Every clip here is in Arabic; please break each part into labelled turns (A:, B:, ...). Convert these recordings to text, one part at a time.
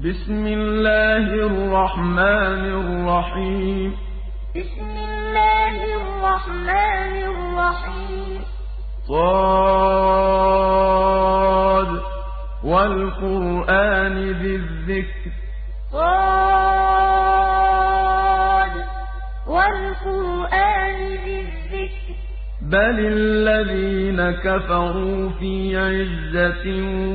A: بسم الله الرحمن الرحيم
B: بسم الله الرحمن الرحيم
A: صاد والقرآن ذي الذكر
B: صاد والقرآن ذي الذكر
A: بل الذين كفروا في عزة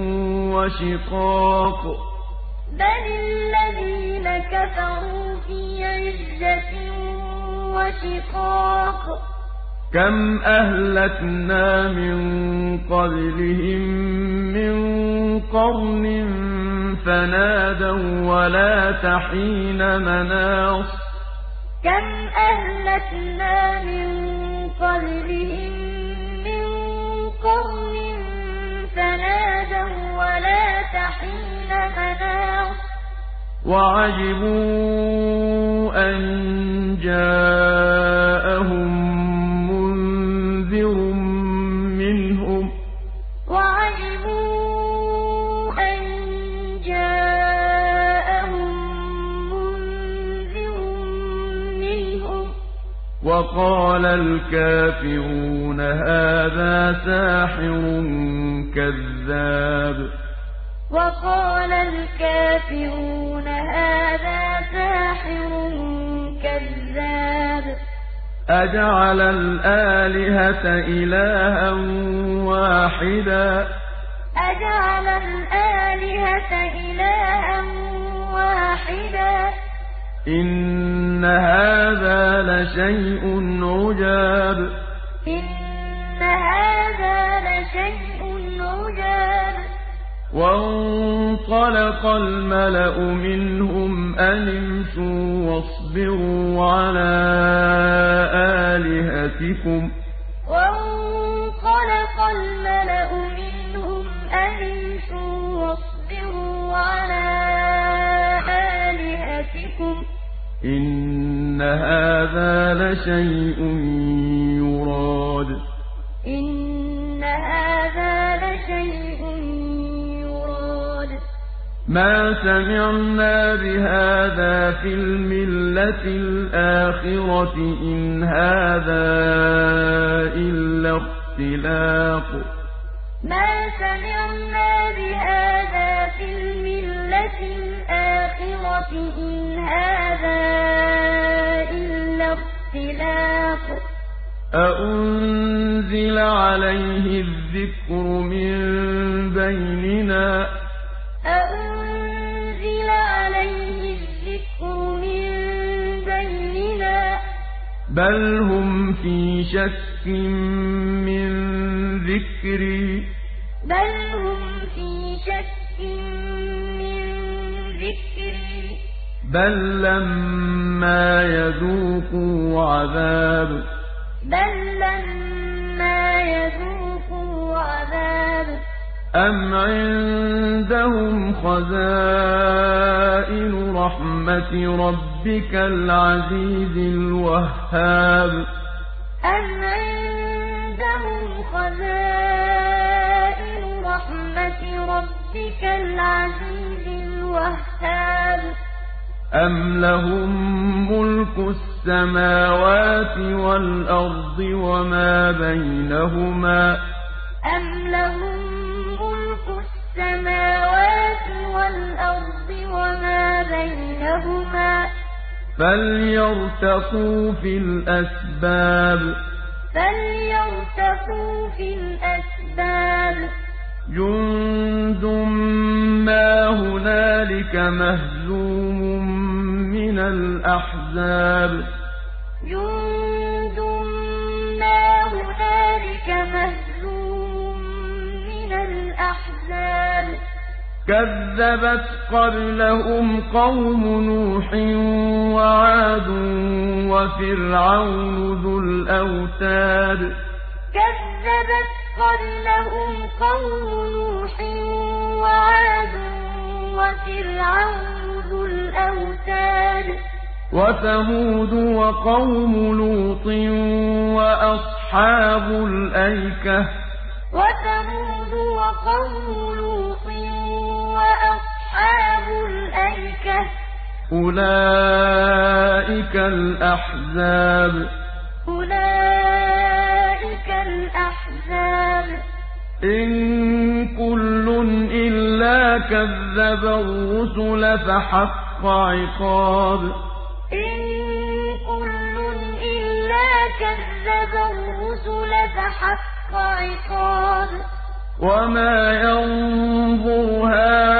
A: وشقاق
B: بل الذين كفروا في عزة وشقاق
A: كم أهلكنا من قبلهم من قرن فنادوا ولا تحين مناص
B: كم أهلكنا من قبلهم من قرن فنادوا ولا تحين مناص
A: وعجبوا أن جاءهم منذر منهم
B: وعجبوا أن جاءهم منذر منهم
A: وقال الكافرون هذا ساحر كذاب
B: وقال الكافرون هذا ساحر كذاب
A: أجعل الآلهة إلها واحدا
B: أجعل الآلهة إلها واحدا
A: إن هذا لشيء عجاب
B: إن هذا لشيء عجاب
A: وانطلق الملأ منهم أن امشوا واصبروا على آلهتكم
B: وانطلق الملأ منهم أن امشوا واصبروا على آلهتكم
A: إن هذا لشيء يراد
B: إن هذا لشيء يراد
A: ما سمعنا بهذا في الملة الآخرة إن هذا إلا اختلاق
B: ما سمعنا بهذا في الملة الآخرة إن هذا إلا اختلاق
A: أأنزل عليه الذكر من بيننا
B: أأنزل عليه الذكر من بيننا
A: بل هم في شك من ذكري
B: بل هم في شك من ذكري
A: بل لما يذوقوا عذاب
B: بل لما يذوقوا عذاب
A: أم عندهم خزائن رحمة ربك العزيز الوهاب
B: أم عندهم خزائن رحمة ربك العزيز الوهاب
A: أم لهم ملك السماوات والأرض وما بينهما
B: أم لهم ملك السماوات والأرض وما بينهما
A: فليرتقوا في الأسباب
B: فليرتقوا في الأسباب
A: جند ما هنالك مهزوم من الأحزاب
B: جند ما هنالك مهزوم من الأحزاب
A: كذبت قبلهم قوم نوح وعاد وفرعون ذو الأوتاد
B: كذبت قبلهم قوم نوح وعاد وفرعون ذو الأوتاد
A: وثمود وقوم لوط وأصحاب الأيكة
B: وثمود وقوم لوط وأصحاب الأيكة
A: أولئك الأحزاب
B: أولئك الأحزاب
A: إن كل إلا كذب الرسل فحق عقاب
B: إن كل إلا كذب الرسل فحق عقاب
A: وما ينظر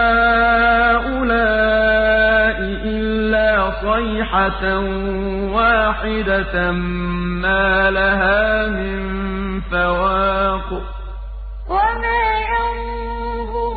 A: هؤلاء إلا صيحة واحدة ما لها من فواق
B: وما ينظر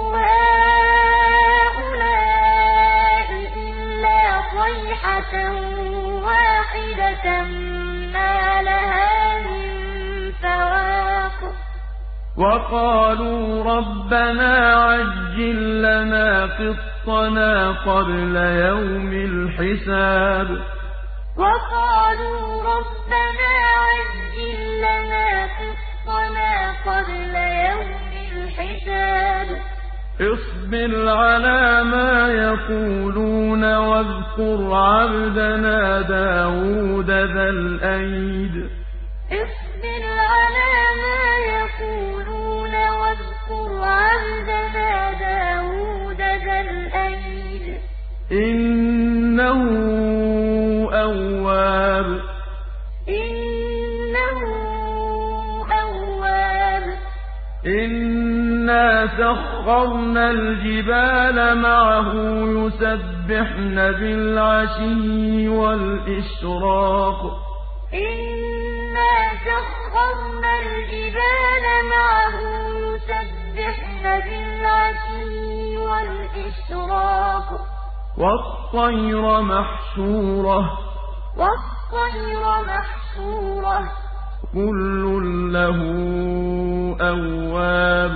B: هؤلاء إلا صيحة واحدة ما لها من فواق
A: وقالوا ربنا عجل لنا قطنا قبل يوم الحساب
B: وقالوا ربنا عجل لنا قطنا قبل يوم الحساب
A: اصبر على ما يقولون واذكر عبدنا داود ذا الأيد
B: اصبر على ما يقولون واذكر عبدنا داود ذا الأيد
A: إنه أواب
B: إنه أواب
A: إنا سخرنا الجبال معه يسبحن بالعشي والإشراق
B: إنا سخرنا الجبال معه يسبحن بالعشي والإشراق
A: والطير محشورة كل له أواب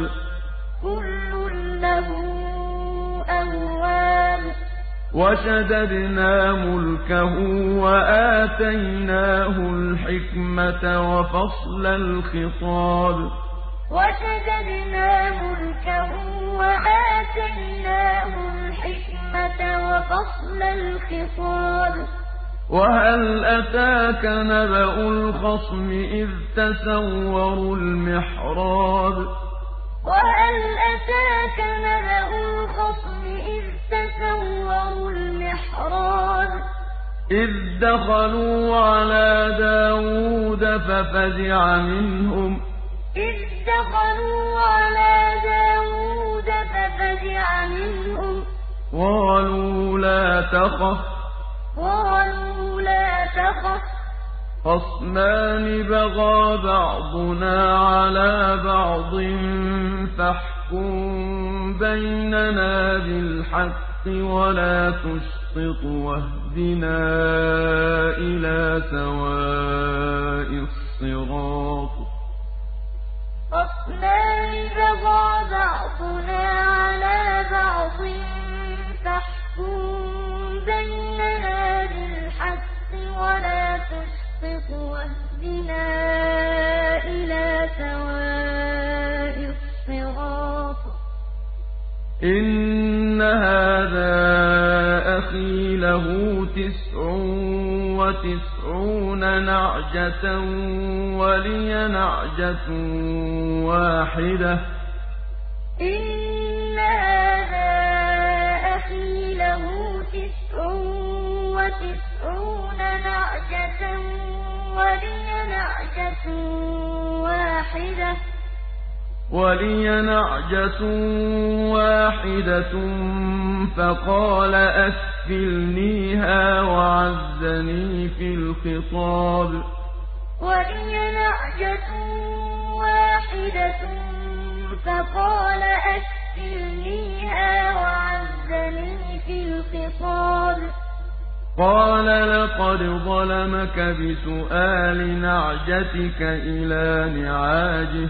A: وشددنا ملكه وآتيناه الحكمة وفصل الخطاب
B: وشددنا ملكه وآتيناه الحكمة وفصل الخطاب
A: وهل أتاك نبأ الخصم إذ تسوروا المحراب
B: وهل أتاك نبأ الخصم إذ تسوروا المحراب
A: إذ دخلوا على داود ففزع منهم قالوا لا تخف خصمان بغى بعضنا على بعض فاحكم بيننا بالحق ولا تشطط واهدنا إلى سواء الصراط
B: خصمان بغى بعضنا على بعض فاحكم بيننا بالحق ولا تشطط واهدنا إلى سواء الصراط
A: إن هذا أخي له 99 نعجة ولي نعجة واحدة
B: إن هذا أخي له 99 نعجة
A: ولي نعجة واحدة فقال أكفلنيها وعزني في الخطاب
B: ولي نعجة واحدة فقال أكفلنيها وعزني في الخطاب
A: قال لقد ظلمك بسؤال نعجتك إلى نعاجه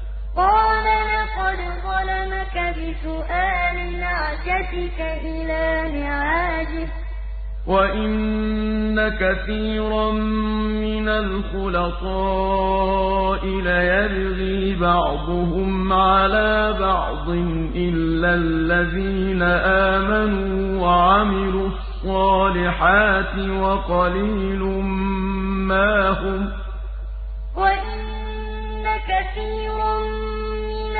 A: وإن كثيرا من الخلطاء ليبغي بعضهم على بعض إلا الذين آمنوا وعملوا الصالحات وقليل ما هم
B: وإن كثيرا من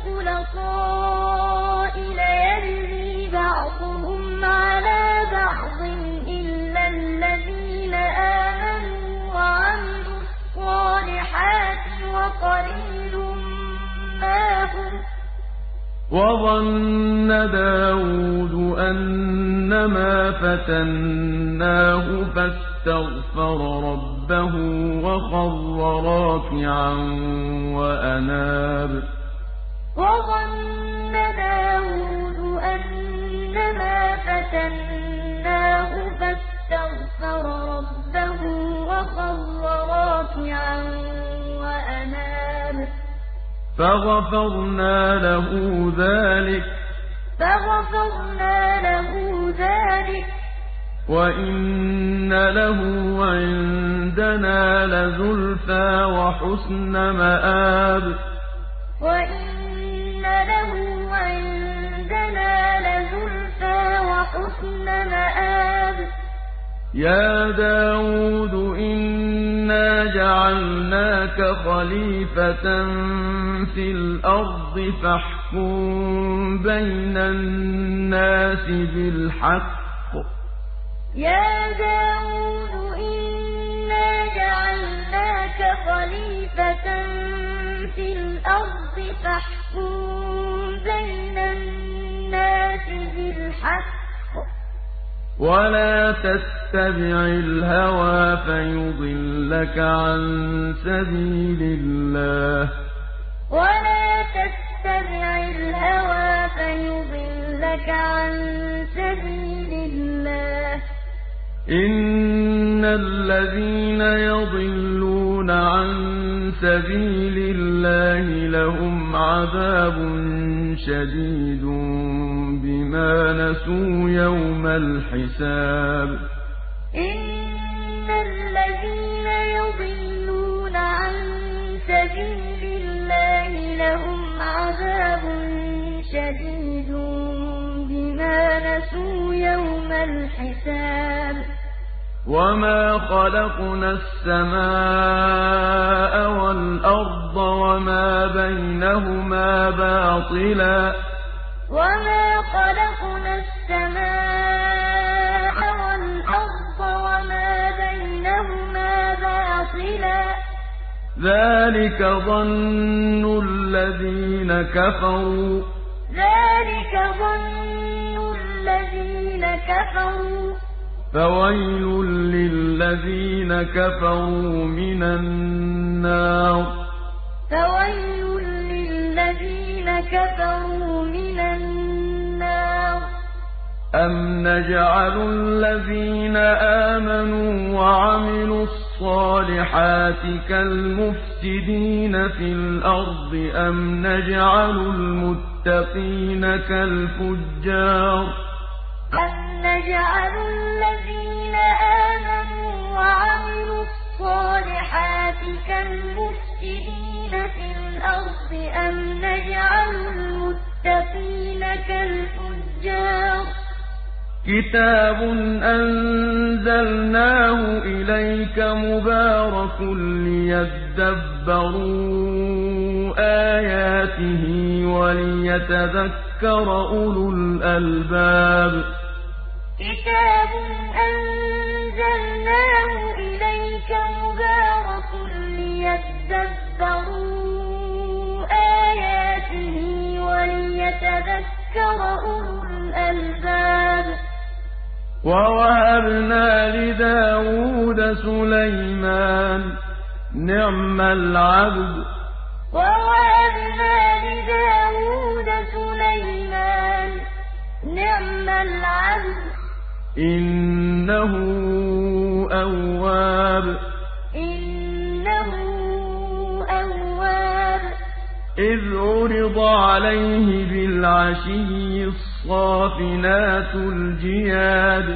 B: الخلطاء ليبغي بعضهم على بعض إلا الذين آمنوا وعملوا الصالحات وقليل ما هم
A: وظن داود أنما فتناه فاستغفر ربه وخر راكعا وأناب
B: وظن داود أنما فتناه فاستغفر ربه وخر راكعا وأناب
A: فغفرنا له ذلك وإن له عندنا لزلفى وحسن مآب يا داود إنا جعلناك خليفة في الأرض فاحكم بين الناس بالحق
B: يا داود إنا جعلناك خليفة في الأرض فاحكم بين الناس بالحق
A: ولا تتبع الهوى فيضلك عن سبيل الله إن الذين يضلون عن سبيل الله لهم عذاب شديد بما نسوا يوم الحساب
B: إن الذين يضلون عن سبيل الله لهم عذاب شديد بما نسوا يوم الحساب
A: وما خلقنا السماء والأرض وما بينهما باطلا ذلك ظن الذين كفروا فويل للذين كفروا من النار أم نجعل الذين آمنوا وعملوا الصالحات كالمفسدين في الأرض أم نجعل المتقين كالفجار
B: نجعل الذين آمنوا وعملوا الصالحات كالمفسدين في الأرض أم نجعل المتقين كالفجار
A: كتاب أنزلناه إليك مبارك ليدبروا آياته وليتذكر أولو الألباب
B: كتاب أنزلناه إليك مبارك ليدبروا آياته وليتذكر أولو الألباب
A: ووهبنا لداود سليمان نعم العبد إنه أواب إذ عرض عليه بالعشي الصافنات الجياد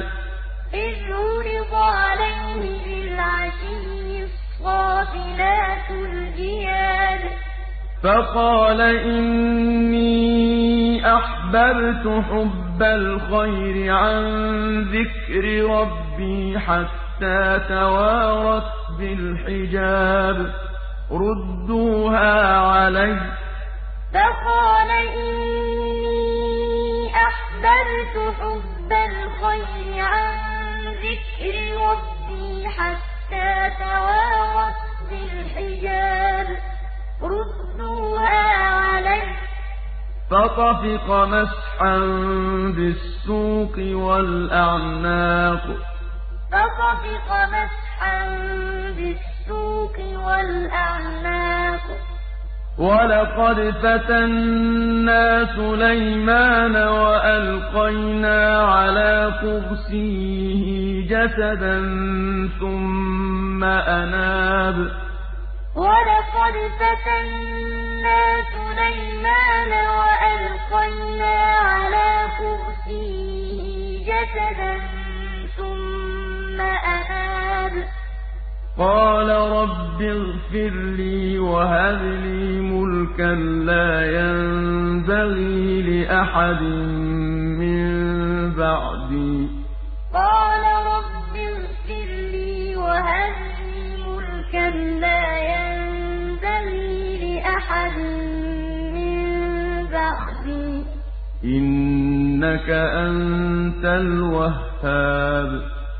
A: فقال إني أحببت حب حُبَّ الْخَيْرِ عَن ذِكْرِ رَبِّي حَتَّىٰ تَوَارَتْ بِالْحِجَابِ رُدُّوهَا عَلَيَّ ۖ
B: فَقَالَ إِنِّي أَحْبَبْتُ حُبَّ الْخَيْرِ عَن ذِكْرِ رَبِّي حَتَّىٰ تَوَارَتْ بِالْحِجَابِ رُدُّوهَا عَلَيَّ ۖ
A: فَطَفِقَ مَسْحًا بِالسُّوقِ وَالْأَعْنَاقِ
B: فَطَفِقَ مَسْحًا بِالسُّوقِ وَالْأَعْنَاقِ.
A: وَلَقَدْ فَتَنَّا سُلَيْمَانَ وَأَلْقَيْنَا عَلَىٰ كُرْسِيِّهِ جَسَدًا ثُمَّ أَنَابَ
B: وَلَقَدْ فَتَنَّا سُلَيْمَانَ وَأَلْقَيْنَا عَلَىٰ كُرْسِيِّهِ جَسَدًا ثُمَّ أَنَابَ
A: قَالَ رَبِّ اغْفِرْ لِي وَهَبْ لِي مُلْكًا لَّا يَنبَغِي لِأَحَدٍ مِّن بَعْدِي
B: قَالَ رَبِّ اغْفِرْ لِي وَهَبْ لِي مُلْكًا لَّا يَنبَغِي لِأَحَدٍ مِّن بَعْدِي ۖ
A: إِنَّكَ أَنتَ الْوَهَّابُ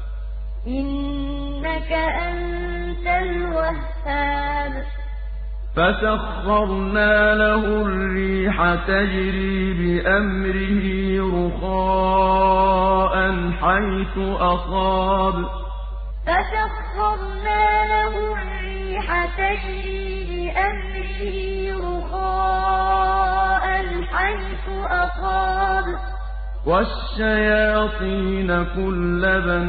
B: إِنَّكَ أَنتَ الْوَهَّابُ.
A: فَسَخَّرْنَا لَهُ الرِّيحَ تَجْرِي بِأَمْرِهِ رُخَاءً حَيْثُ أَصَابَ
B: فَسَخَّرْنَا لَهُ الرِّيحَ تَجْرِي بِأَمْرِهِ رُخَاءً حَيْثُ أَصَابَ
A: وَالشَّيَاطِينَ كُلَّ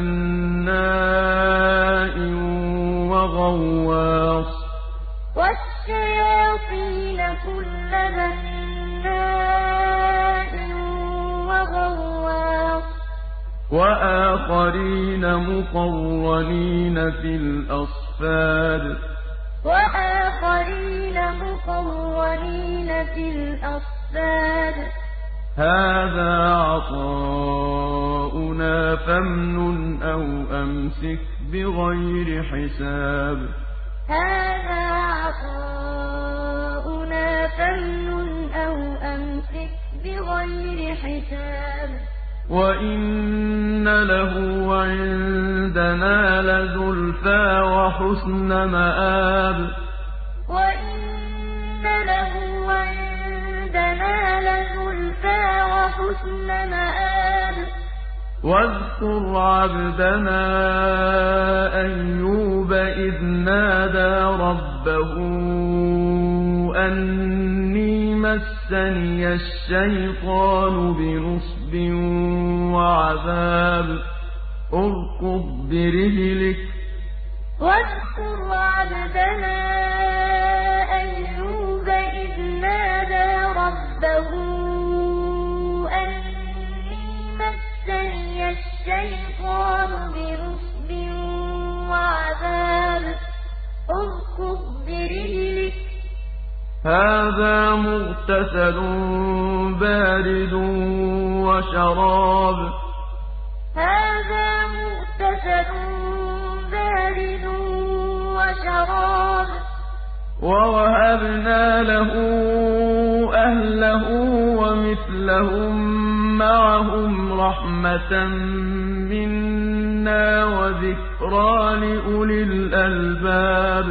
A: بَنَّاءٍ وَغَوَّاصٍ
B: وَالشَّيَاطِينَ كُلَّ بَنَّاءٍ وَغَوَّاصٍ
A: وَآخَرِينَ مُقَرَّنِينَ فِي الْأَصْفَادِ
B: وَآخَرِينَ مُقَرَّنِينَ فِي الْأَصْفَادِ
A: هَٰذَا عَطَاؤُنَا فَامْنُنْ أَوْ أَمْسِكْ بِغَيْرِ حِسَابٍ
B: هَٰذَا عَطَاؤُنَا فَامْنُنْ أَوْ أَمْسِكْ بِغَيْرِ حِسَابٍ
A: وَإِنَّ لَهُ عِندَنَا لَزُلْفَىٰ وَحُسْنَ مَآبٍ
B: وَإِنَّ لَهُ عِندَنَا لَزُلْفَىٰ وَحُسْنَ مَآبٍ
A: وَاذْكُرْ عَبْدَنَا أَيُّوبَ إِذْ نَادَىٰ رَبَّهُ أَنِّي مَسَّنِيَ الشَّيْطَانُ بِنُصْبٍ وَعَذَابٍ ارْكُضْ بِرِجْلِكَ ۖ
B: واذكر عبدنا أيوب إذ نادى ربه أني مسني الشيطان بنصب وعذاب اركض برجلك
A: هَٰذَا مُغْتَسَلٌ بَارِدٌ وَشَرَابٌ
B: هذا مغتسل بارد وشراب
A: وَوَهَبْنَا لَهُ أَهْلَهُ وَمِثْلَهُم مَّعَهُمْ رَحْمَةً مِّنَّا وَذِكْرَىٰ لِأُولِي الْأَلْبَابِ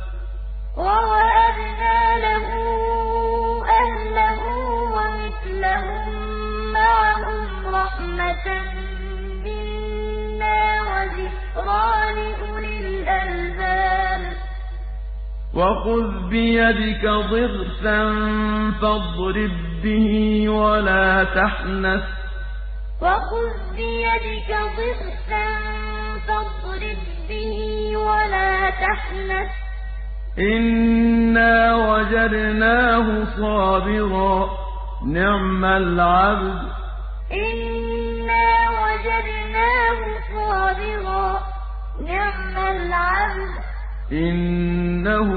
B: ووهبنا له أهله ومثلهم معهم رحمة منا وذكرى لأولي الألباب
A: وَخُذْ بِيَدِكَ ضِغْثًا فَاضْرِب بِّهِ وَلَا تَحْنَثْ
B: وخذ بيدك ضغثا فاضرب به ولا تحنث
A: إِنَّا وَجَدْنَاهُ صَابِرًا نِّعْمَ الْعَبْدُ
B: إنا وجدناه صابرا نعم العبد
A: إِنَّهُ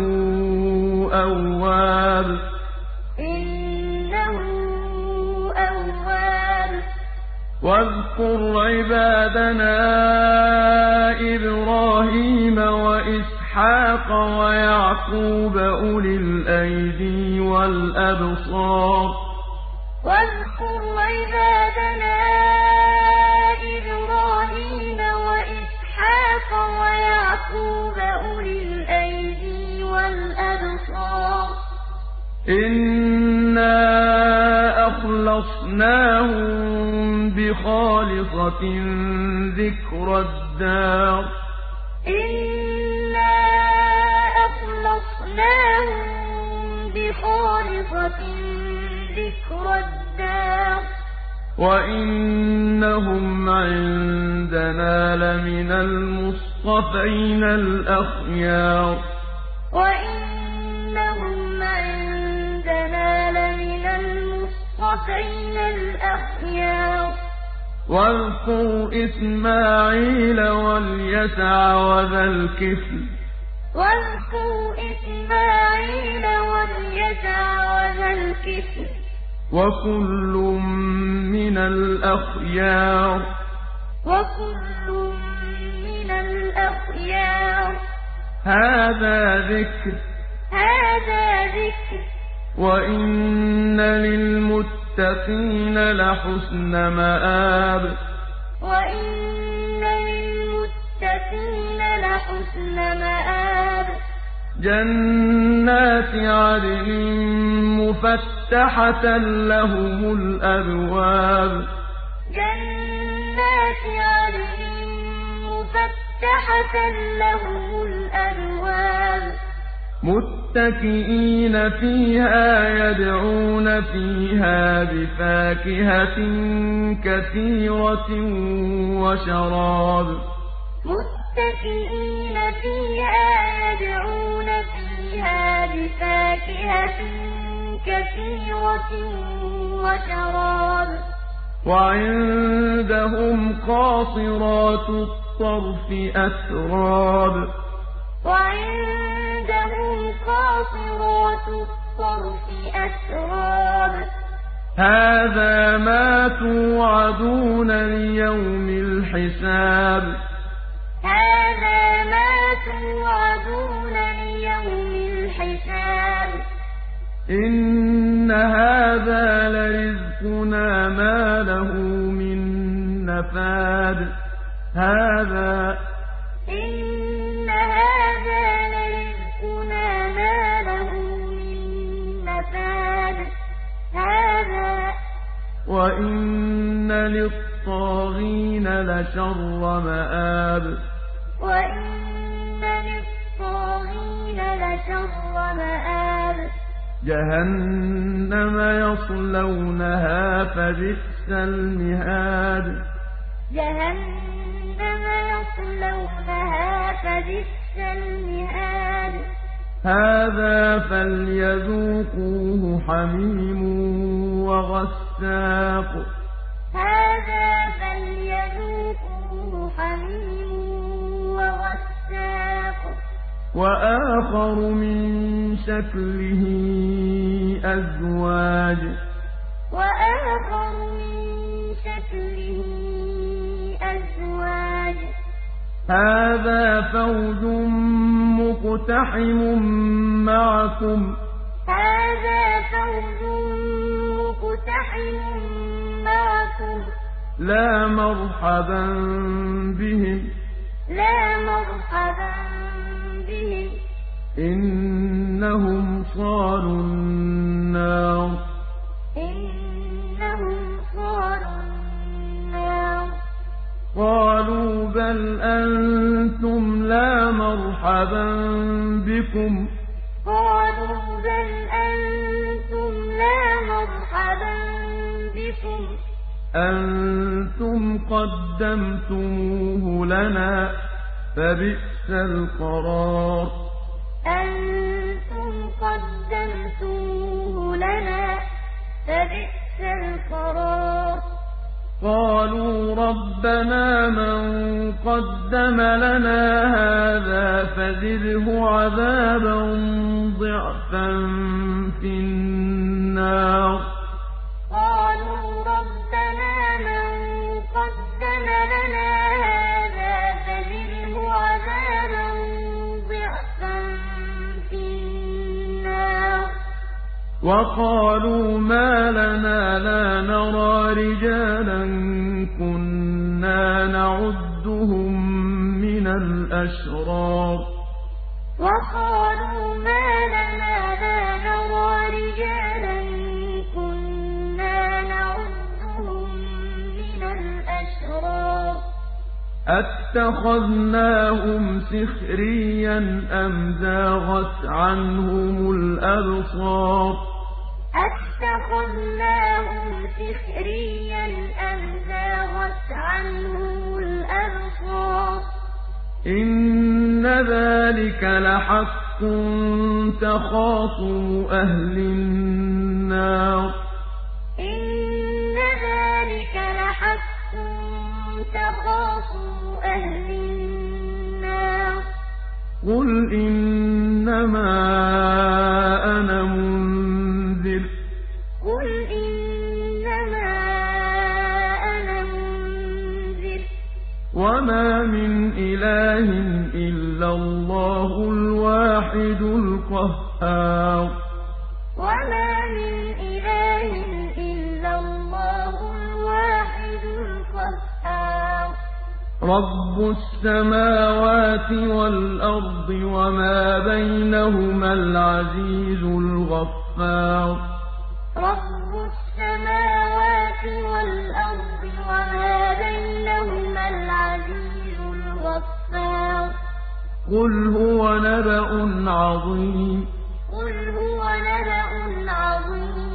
A: أَوَّابٌ
B: إنه أواب
A: عبادنا إبراهيم وإسحاق ويعقوب أولي الأيدي والأبصار
B: واذكر عبادنا إبراهيم وإسحاق ويعقوب أولي الأيدي والأبصار
A: إنا أخلصناهم بخالصة ذكر الدار
B: إنا أخلصناهم بخالصة ذكر الدار
A: وإنهم عندنا لمن المصطفين الأخيار
B: وإنهم عندنا لمن المصطفين الأخيار
A: واذكر إسماعيل واليسع وذا الكفل
B: واذكر إسماعيل واليسع وذا الكفل
A: وكل من الأخيار
B: وكل من الأخيار
A: هذا ذكر وإن للمتقين لحسن مآب
B: وإن للمتقين لحسن مآب
A: جنات عدن مفتحة لهم الأبواب
B: جنات عدن مفتحة لهم الأبواب
A: متكئين فيها يدعون فيها بفاكهة كثيرة وشراب
B: متكئين فيها يدعون فيها بفاكهة كثيرة وشراب
A: وعندهم قاصرات الطرف أتراب
B: وعندهم قاصرات الطرف أتراب
A: هذا ما توعدون ليوم الحساب
B: هذا ما توعدون ليوم الحساب
A: إن هذا لرزقنا ما له من نفاد
B: إن هذا لرزقنا ما له من نفاد
A: وإن للطاغين لشر مآب
B: وإن للطاغين لشر مآب
A: جهنم يصلونها فبئس المهاد
B: جهنم يصلونها فبئس المهاد
A: هذا فليذوقوه حميم وغساق
B: هذا فليذوقوه حميم وغساق
A: وآخر من شكله أزواج
B: وآخر من شكله أزواج
A: هذا فوج مقتحم معكم لا مرحبا بهم إنهم صالوا النار قالوا بل أنتم لا مرحبا بكم أنتم قدمتموه لنا فبئس القرار قالوا ربنا من قدم لنا هذا فزده عذابا ضعفا في النار
B: قالوا ربنا من قدم
A: وقالوا ما لنا لا نرى رجالا كنا نعدهم من الأشرار
B: وقالوا ما لنا لا نرى رجالا كنا نعدهم من الأشرار
A: أتخذناهم سخريا أم زاغت عنهم الأبصار
B: أتخذناهم سخريا أم زاغت عنهم الأبصار
A: إن ذلك لحق تخاصم أهل النار
B: إن ذلك لحق تخاصم أهل النار
A: قل إنما أنا منذر
B: قل إنما أنا منذر
A: وما من إله إلا الله الواحد القهار
B: وما من إله إلا الله الواحد القهار
A: رب السماوات والأرض وما بينهما العزيز الغفار
B: رب السماوات والأرض وما بينهما العزيز الغفار
A: قل هو نبأ عظيم
B: قل هو نبأ عظيم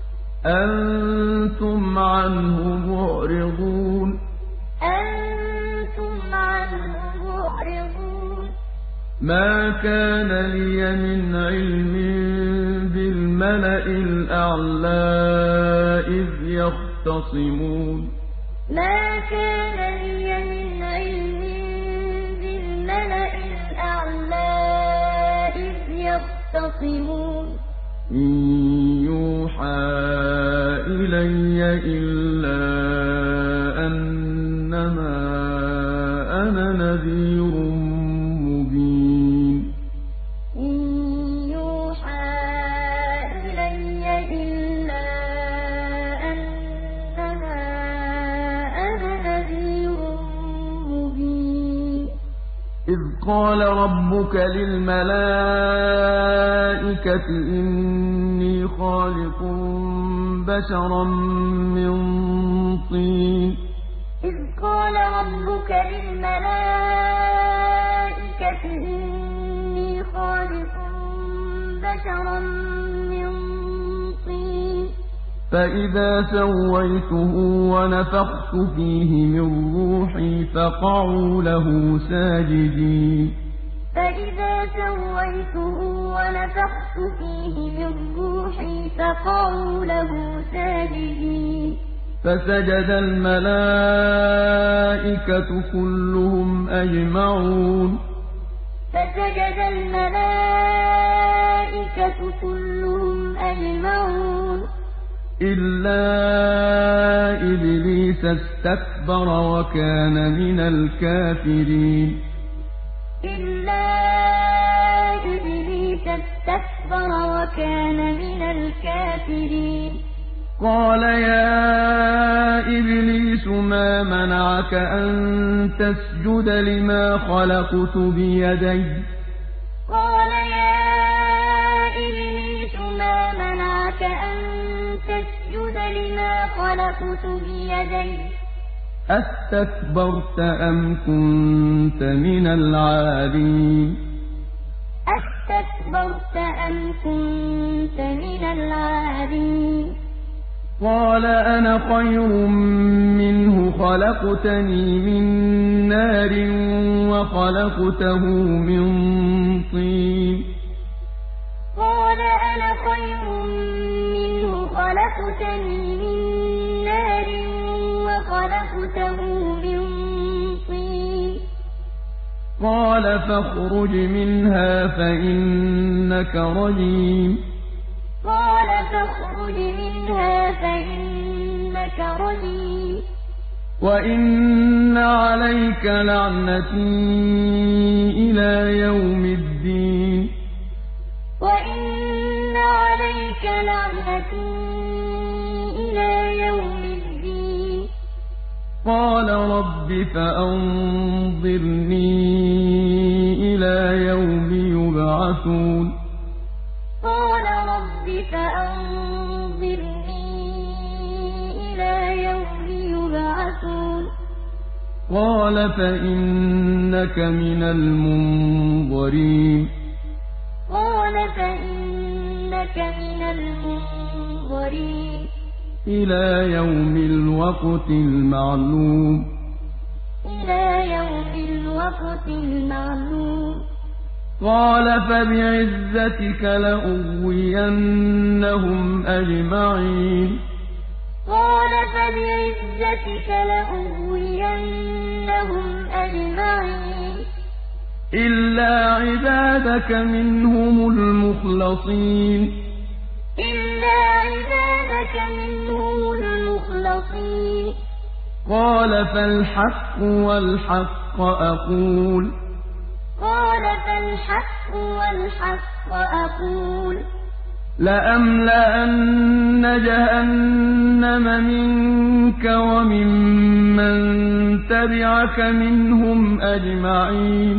A: أنتم عنه معرضون
B: أنتم عنه معرضون
A: ما كان لي من علم بالملأ الأعلى إذ يختصمون
B: ما كان لي من علم بالملأ الأعلى إذ يختصمون
A: إن يوحى إلي إلا أنما أنا نذير مبين
B: إن يوحى إلي إلا أنما أنا نذير مبين
A: إذ قال ربك للملائكة إني خالق بشرا من طين
B: إذ قال ربك للملائكة إني خالق بشرا من طين
A: فإذا سويته ونفخت فيه من روحي فقعوا له ساجدين
B: فإذا سويته ونفخت فيه من روحي فقعوا له ساجدين
A: فسجد الملائكة كلهم أجمعون
B: فسجد الملائكة كلهم أجمعون
A: إلا إبليس استكبر وكان من الكافرين
B: إلا إبليس استكبر وكان من الكافرين
A: قال يا إبليس ما منعك أن تسجد لما خلقت بيدي
B: قال يا إبليس ما منعك أن تسجد لما خلقت بيدي
A: أستكبرت أم كنت من العالين
B: أستكبرت أم كنت من العالين
A: قال أنا خير منه خلقتني من نار وخلقته من طين
B: قال أنا خير منه خلقتني من نار وخلقته من طين
A: قال فاخرج منها فإنك رجيم
B: قال فاخرج منها فإنك رجيم
A: وإن عليك لعنتي إلى يوم الدين
B: وإن عليك لعنتي
A: قال رب فأنظرني إلى يوم يبعثون
B: قال رب فأنظرني إلى يوم يبعثون
A: قال فإنك من المنظرين
B: قال فإنك من المنظرين
A: إلى يوم الوقت المعلوم
B: إلى يوم الوقت المعلوم
A: قال فبعزتك لأغوينهم أجمعين
B: قال فبعزتك لأغوينهم أجمعين
A: إلا عبادك منهم المخلصين
B: إلا عبادك منهم المخلصين
A: قال فالحق والحق أقول
B: قال فالحق والحق أقول
A: لأملأن جهنم منك وممن تبعك منهم أجمعين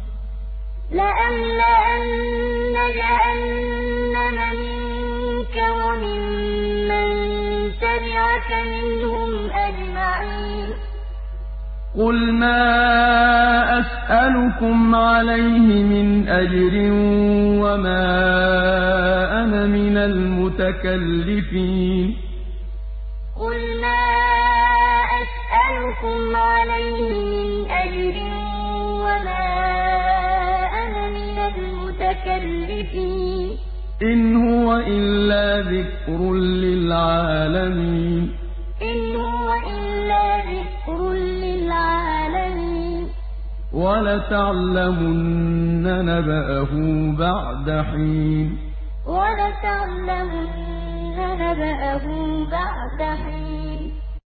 B: لأملأن جهنم منك وممن تبعك منهم أجمعين
A: قل ما أسألكم عليه من أجر وما أنا من المتكلفين
B: قل ما أسألكم عليه من أجر وما أنا من المتكلفين
A: إن هو إلا ذكر للعالمين
B: إن هو إلا ذكر للعالمين
A: ولتعلمن نبأه بعد حين
B: ولتعلمن نبأه بعد حين